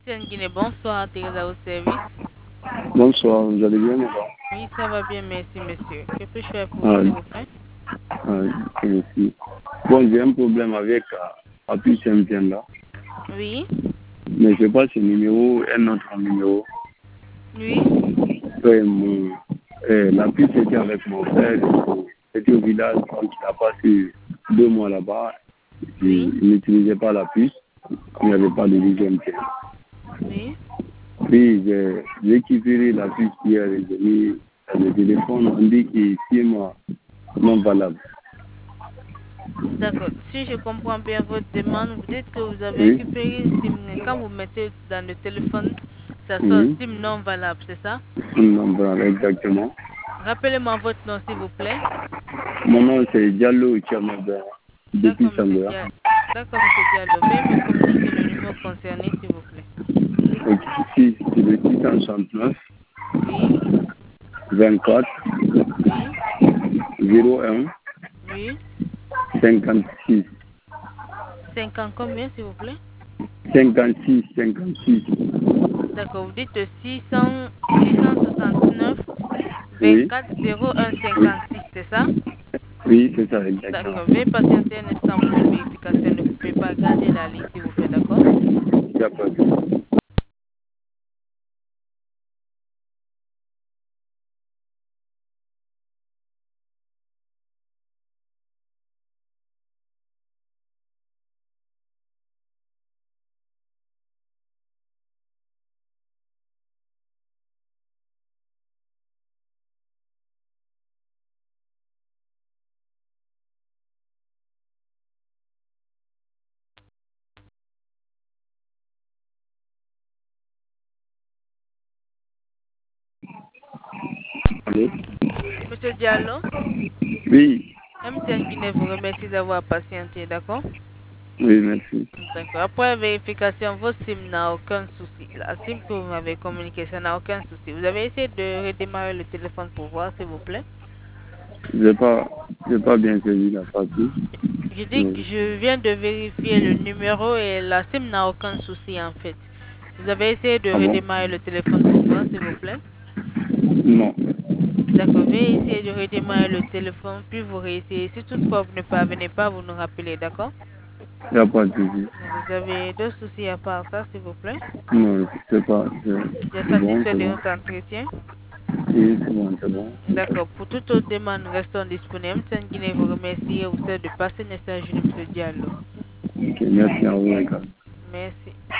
Guinée, bonsoir, Teresa au service. Bonsoir, vous allez bien, madame? Oui, ça va bien, merci, monsieur. Que puis-je faire pour vous, Ah, s'il vous plaît? merci. Bon, j'ai un problème avec Appui Saint-Étienne là, Oui, mais je sais pas si le numéro est notre numéro. oui, Mon, l'appui c'était avec mon frère, c'était au village, donc il a passé 2 mois là-bas, oui, il n'utilisait pas la puce, il n'y avait pas de deuxième pied. oui. Puis j'ai récupéré la puce hier et j'ai mis dans le téléphone, on dit qu'il est 6 mois non valable. D'accord. Si je comprends bien votre demande, vous dites que vous avez Oui, récupéré une SIM. Quand vous mettez dans le téléphone, ça sort oui, SIM non valable, c'est ça? non valable, exactement. Rappelez-moi votre nom, s'il vous plaît. Mon nom c'est Diallo Tchamabe depuis D'accord, monsieur Sangoya. Diallo. D'accord, monsieur Diallo. Veuillez me communiquer le numéro concerné, s'il vous plaît. Ici, c'est le 669 Oui, 24 oui, 01 oui. 56 50 combien, s'il vous plaît? 56 56. D'accord, vous dites 669 Oui, 24 01 oui, 56, c'est ça? oui, c'est ça exactement. D'accord, veuillez patienter un instant pour une vérification. Ne coupez pas, gardez la ligne s'il vous plaît, d'accord? Il n'y a pas de... Allô? Monsieur Diallo, Oui, MTN Guinée vous remercie d'avoir patienté, d'accord? oui, merci. D'accord, après vérification, votre SIM n'a aucun souci. La SIM que vous m'avez communiquée, ça n'a aucun souci. Vous avez essayé de redémarrer le téléphone pour voir, s'il vous plaît? J'ai pas, j'ai pas bien saisi la partie. Je dis que Oui. je viens de vérifier le numéro et la SIM n'a aucun souci en fait. Vous avez essayé de Ah bon? redémarrer le téléphone pour voir, s'il vous plaît? Non, D'accord, veuillez essayer de redémarrer le téléphone, puis vous réessayez. Si toutefois vous ne parvenez pas, vous nous rappelez, d'accord? il n'y a pas de souci. Vous avez d'autres soucis à part ça, s'il vous plaît? Non, c'est pas, Vous êtes c'est bon, satisfait c'est de bon. notre entretien? Oui, c'est bon, c'est bon. D'accord, pour toute autre demande, restons disponibles. Tiens, Guinée vous remercie et vous souhaite de passer un message, monsieur Diallo. Ok, merci à vous, les gars. Merci.